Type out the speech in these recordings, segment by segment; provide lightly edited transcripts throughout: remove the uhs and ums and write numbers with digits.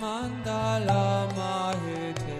mandala mahite.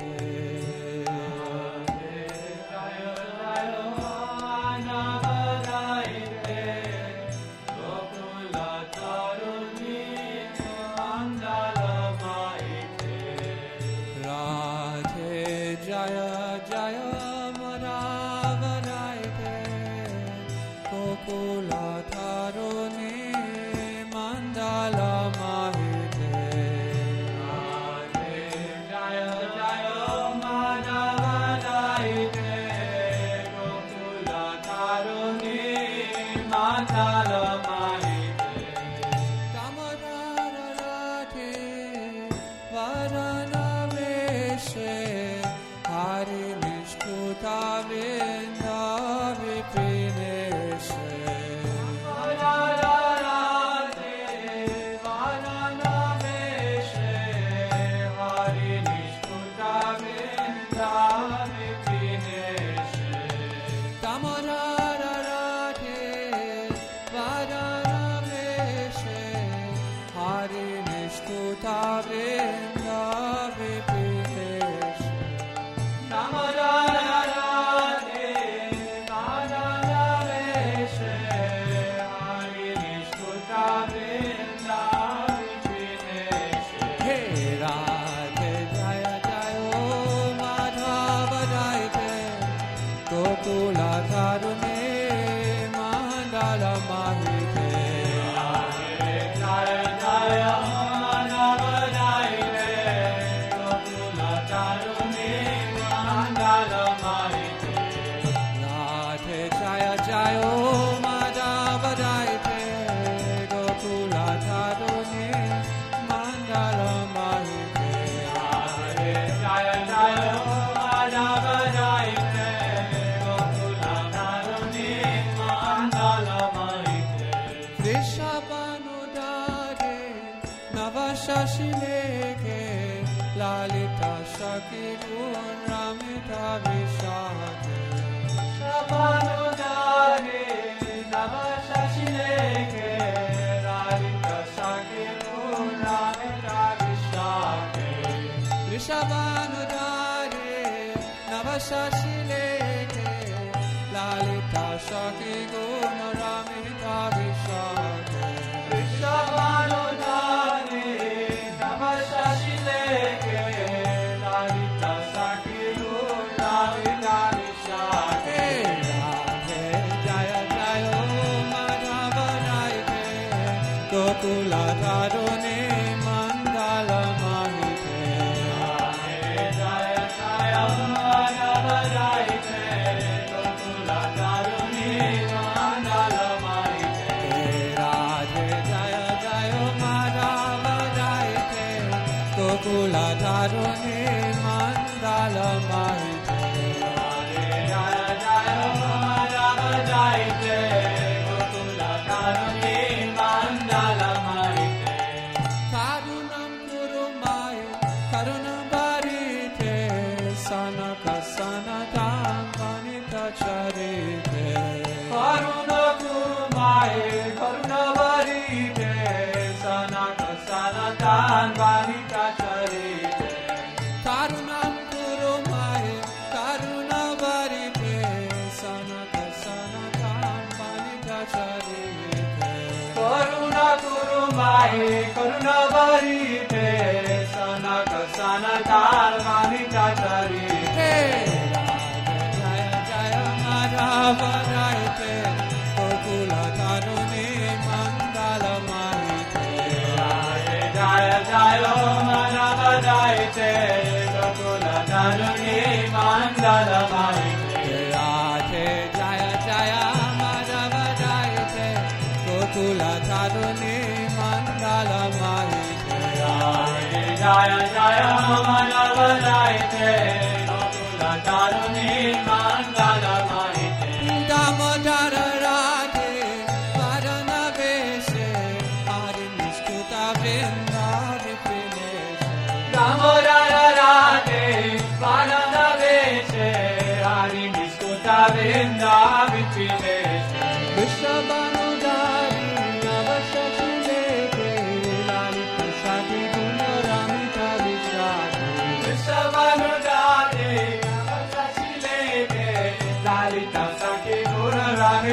Vishnu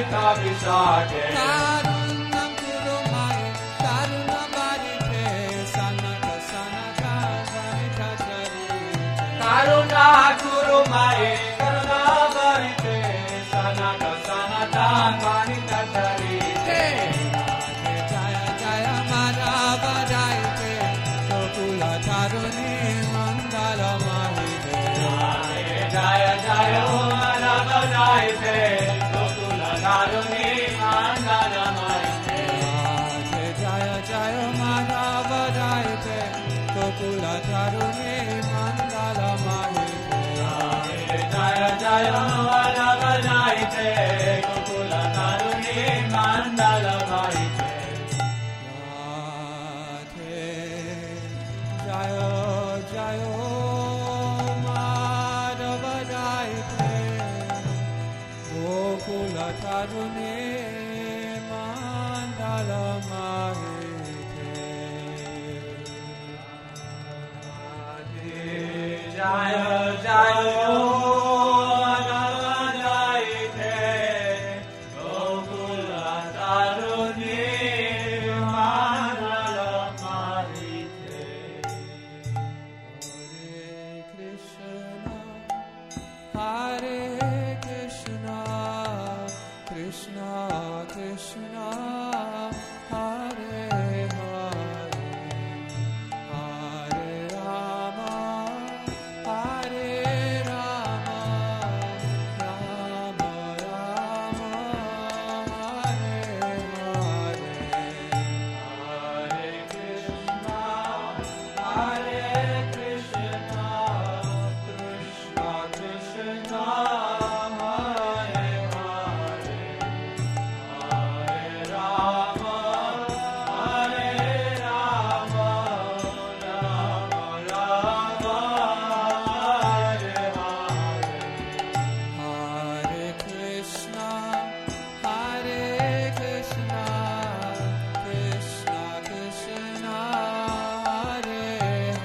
Visake Karunam Guru Mai Karuna Varite Sanata Sanata Varita Charite Karuna Guru Mai Karuna Varite Sanata Sanata Varita Charite Jaya Jaya Madhava Jaite Gokula Taruni Mandala Mahite Jaya Jaya Madhava Jaite Gokula Taruni Mandala Mahite Jaya Jaya Madhava Jaite Gokula Taruni Mandala Mahite Jaya Jaya Madhava Jaite Gokula Taruni Mandala Mahite Jaya Jaya Madhava Jaite Gokula Taruni Mandala Mahite Jaya Jaya Madhava Jaite Gokula Taruni Mandala Mahite Hare Krishna Krishna Krishna Hare Hare Hare Rama Hare Rama Rama Rama Hare Hare Hare Krishna Hare Krishna Krishna Krishna Hare Hare Hare Rama Hare Rama Rama Rama Hare Hare Hare Krishna, Hare Krishna, Krishna Krishna, Hare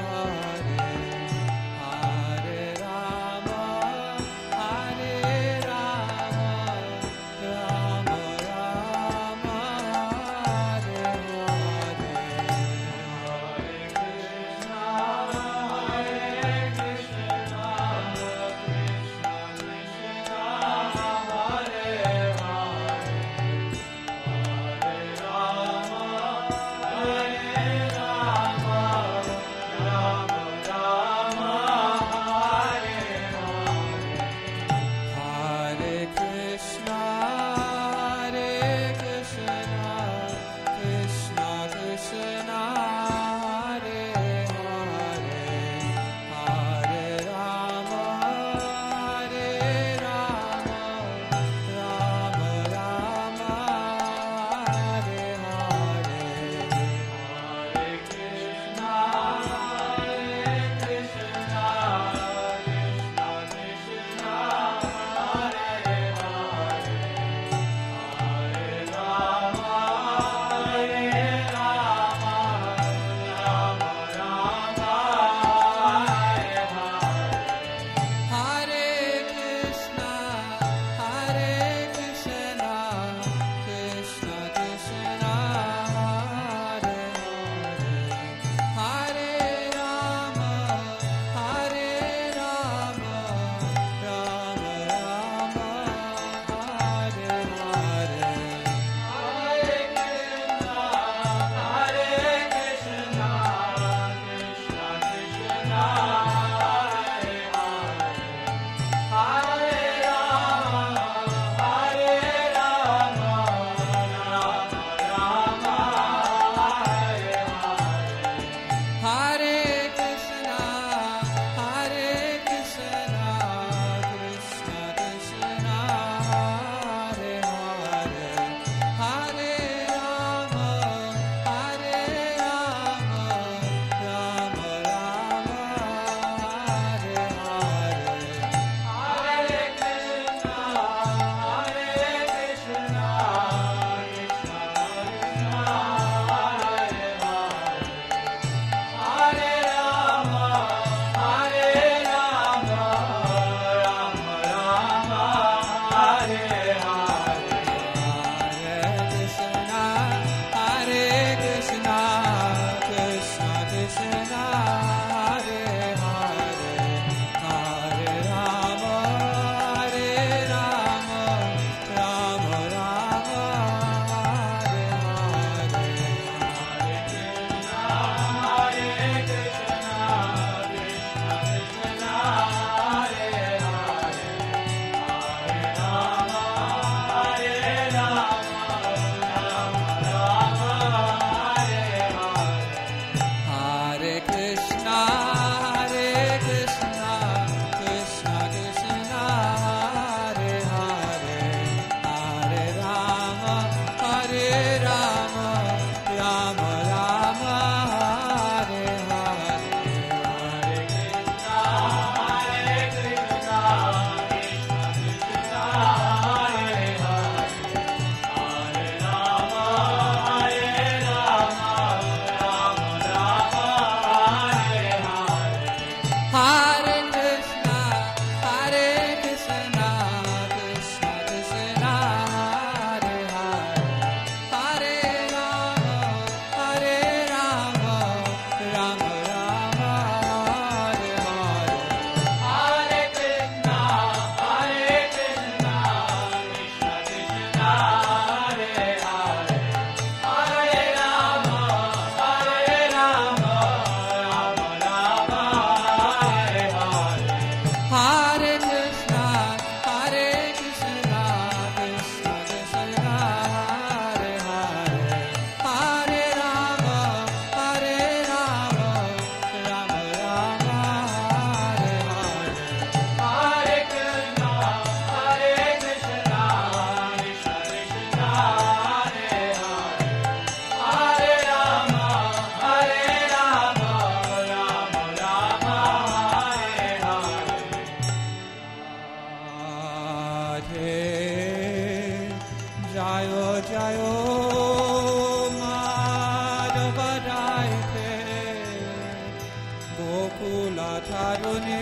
Gokula Tharuni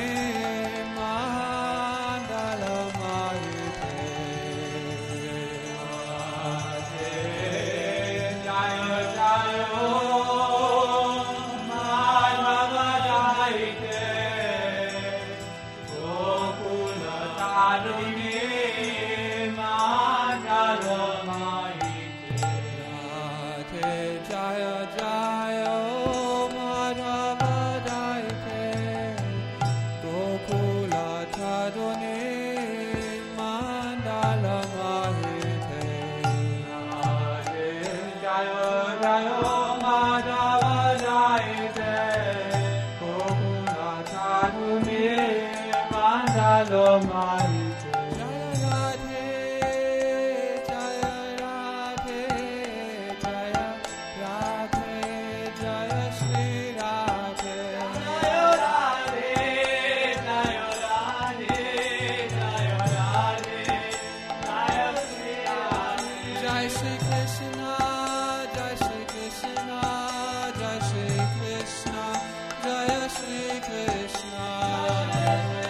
Mandala Mahite Jaya Jaya Madhava Jayate Gokula Tharuni Mandala Mahite Radhe Jaya Jaya Madhava Jayate Gokula Tharuni Mandala Mahite Radhe Jaya Jaya Madhava Jayate Gokula Tharuni Mandala Mahite Jaya Radhe Jaya Radhe Jaya Shri Radhe Jaya Radhe Jaya Radhe Jaya Radhe Jaya Shri Radhe Jai Shri Krishna Jai Shri Krishna Jai Shri Krishna Jaya Shri Krishna